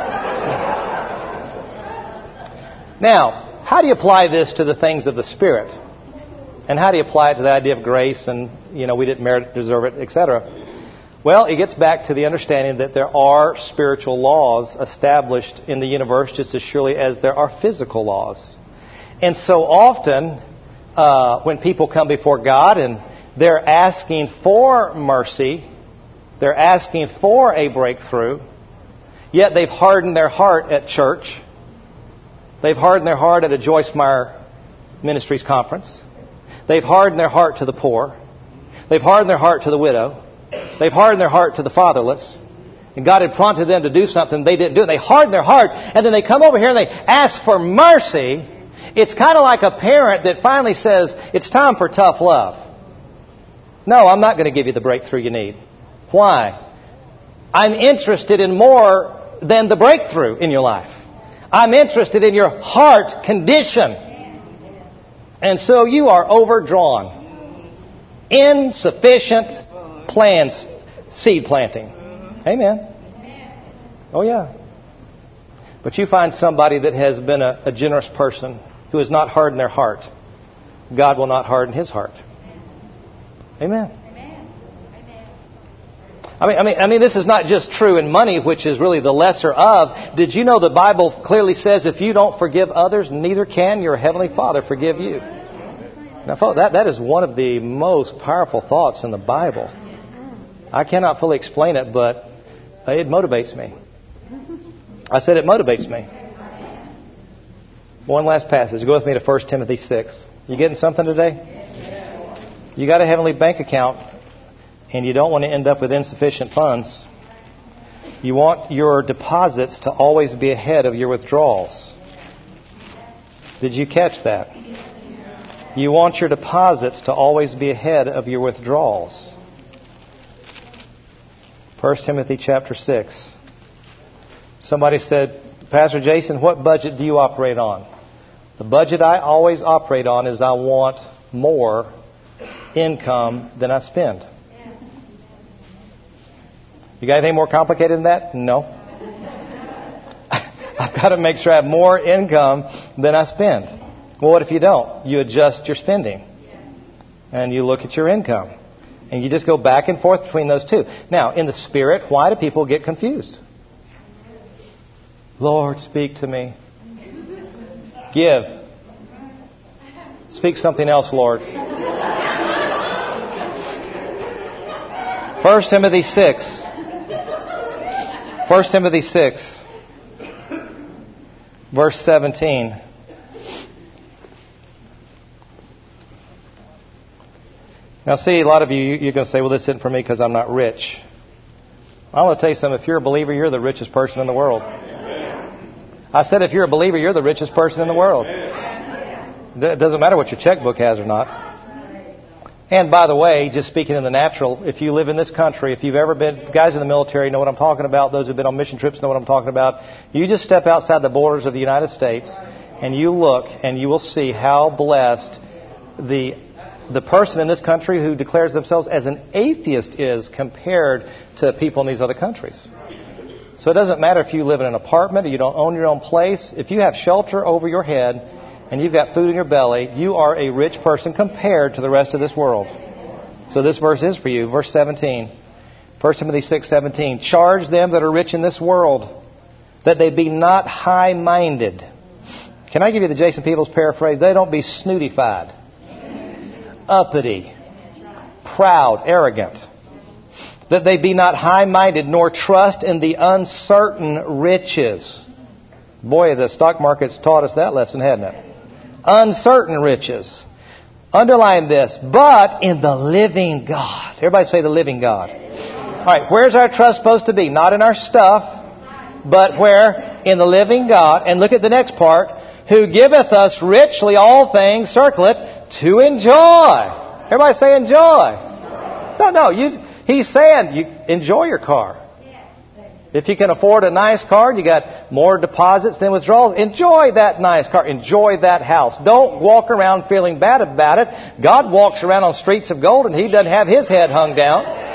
Now, how do you apply this to the things of the Spirit? And how do you apply it to the idea of grace and, we didn't merit it, deserve it, etc.? Well, it gets back to the understanding that there are spiritual laws established in the universe just as surely as there are physical laws. And so often, when people come before God and they're asking for mercy, they're asking for a breakthrough, yet they've hardened their heart at church. They've hardened their heart at a Joyce Meyer Ministries conference. They've hardened their heart to the poor. They've hardened their heart to the widow. They've hardened their heart to the fatherless. And God had prompted them to do something. They didn't do it. They hardened their heart. And then they come over here and they ask for mercy. It's kind of like a parent that finally says, it's time for tough love. No, I'm not going to give you the breakthrough you need. Why? I'm interested in more than the breakthrough in your life. I'm interested in your heart condition. And so you are overdrawn. Insufficient plans, seed planting. Amen. Oh yeah. But you find somebody that has been a generous person who has not hardened their heart. God will not harden his heart. Amen. I mean, this is not just true in money, which is really the lesser of. Did you know the Bible clearly says if you don't forgive others, neither can your Heavenly Father forgive you? Now, folks, that is one of the most powerful thoughts in the Bible. I cannot fully explain it, but it motivates me. I said it motivates me. One last passage. Go with me to 1 Timothy 6. You getting something today? You got a heavenly bank account, and you don't want to end up with insufficient funds. You want your deposits to always be ahead of your withdrawals. Did you catch that? You want your deposits to always be ahead of your withdrawals. 1 Timothy chapter 6. Somebody said, Pastor Jason, what budget do you operate on? The budget I always operate on is I want more income than I spend. You got anything more complicated than that? No. I've got to make sure I have more income than I spend. Well, what if you don't? You adjust your spending. And you look at your income. And you just go back and forth between those two. Now, in the Spirit, why do people get confused? Lord, speak to me. Give. Speak something else, Lord. 1 Timothy 6. 1 Timothy 6. Verse 17. Now, see, a lot of you're going to say, well, this isn't for me because I'm not rich. I want to tell you something. If you're a believer, you're the richest person in the world. I said, if you're a believer, you're the richest person in the world. It doesn't matter what your checkbook has or not. And by the way, just speaking in the natural, if you live in this country, if you've ever been, guys in the military know what I'm talking about. Those who've been on mission trips know what I'm talking about. You just step outside the borders of the United States and you look and you will see how blessed the person in this country who declares themselves as an atheist is compared to people in these other countries. So it doesn't matter if you live in an apartment or you don't own your own place. If you have shelter over your head and you've got food in your belly, you are a rich person compared to the rest of this world. So this verse is for you. Verse 17. 1 Timothy 6:17. Charge them that are rich in this world, that they be not high-minded. Can I give you the Jason Peebles paraphrase? They don't be snootified, uppity, proud, arrogant. That they be not high-minded, nor trust in the uncertain riches. Boy, the stock market's taught us that lesson, hasn't it? Uncertain riches. Underline this. But in the living God. Everybody say the living God. All right, where's our trust supposed to be? Not in our stuff, but where? In the living God. And look at the next part. Who giveth us richly all things, circle it, to enjoy. Everybody say enjoy. No, he's saying you enjoy your car. If you can afford a nice car and you got more deposits than withdrawals, enjoy that nice car. Enjoy that house. Don't walk around feeling bad about it. God walks around on streets of gold and He doesn't have His head hung down.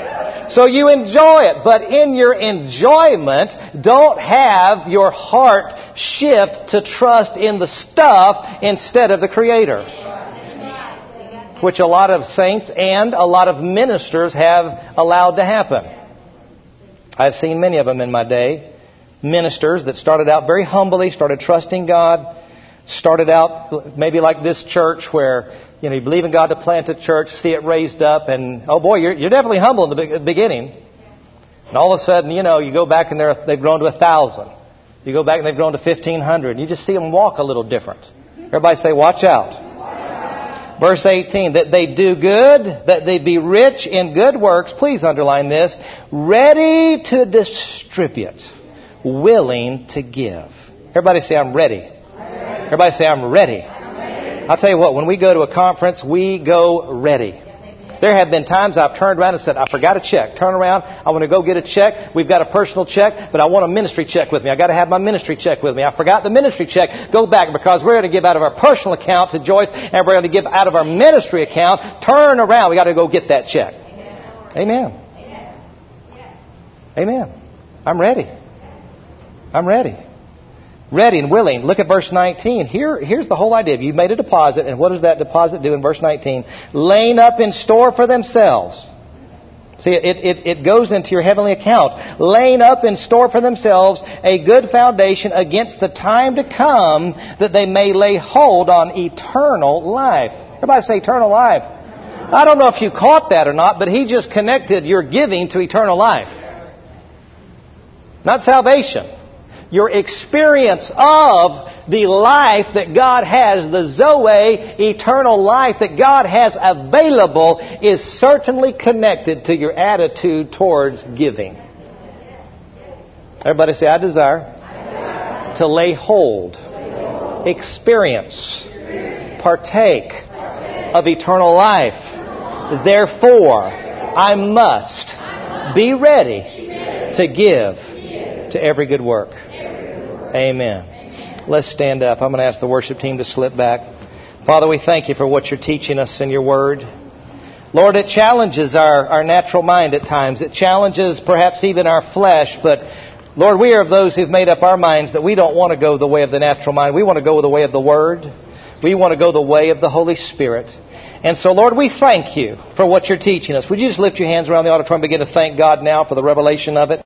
So you enjoy it. But in your enjoyment, don't have your heart shift to trust in the stuff instead of the Creator. Which a lot of saints and a lot of ministers have allowed to happen. I've seen many of them in my day. Ministers that started out very humbly, started trusting God, started out maybe like this church where, you believe in God to plant a church, see it raised up, and oh boy, you're definitely humble in the beginning. And all of a sudden, you go back and they've grown to 1,000. You go back and they've grown to 1,500. You just see them walk a little different. Everybody say, watch out. Verse 18, that they do good, that they be rich in good works. Please underline this. Ready to distribute, willing to give. Everybody say, I'm ready. Everybody say, I'm ready. I'll tell you what, when we go to a conference, we go ready. There have been times I've turned around and said, I forgot a check. Turn around. I want to go get a check. We've got a personal check, but I want a ministry check with me. I got to have my ministry check with me. I forgot the ministry check. Go back because we're going to give out of our personal account to Joyce and we're going to give out of our ministry account. Turn around. We got to go get that check. Amen. Amen. I'm ready. I'm ready. Ready and willing. Look at verse 19. Here's the whole idea. You've made a deposit, and what does that deposit do in verse 19? Laying up in store for themselves. See, it goes into your heavenly account. Laying up in store for themselves a good foundation against the time to come, that they may lay hold on eternal life. Everybody say eternal life. I don't know if you caught that or not, but he just connected your giving to eternal life. Not salvation. Your experience of the life that God has, the Zoe, eternal life that God has available, is certainly connected to your attitude towards giving. Everybody say, I desire to lay hold, experience, partake of eternal life. Therefore, I must be ready to give to every good work. Amen. Let's stand up. I'm going to ask the worship team to slip back. Father, we thank you for what you're teaching us in your word. Lord, it challenges our natural mind at times. It challenges perhaps even our flesh. But Lord, we are of those who've made up our minds that we don't want to go the way of the natural mind. We want to go the way of the Word. We want to go the way of the Holy Spirit. And so, Lord, we thank you for what you're teaching us. Would you just lift your hands around the auditorium and begin to thank God now for the revelation of it?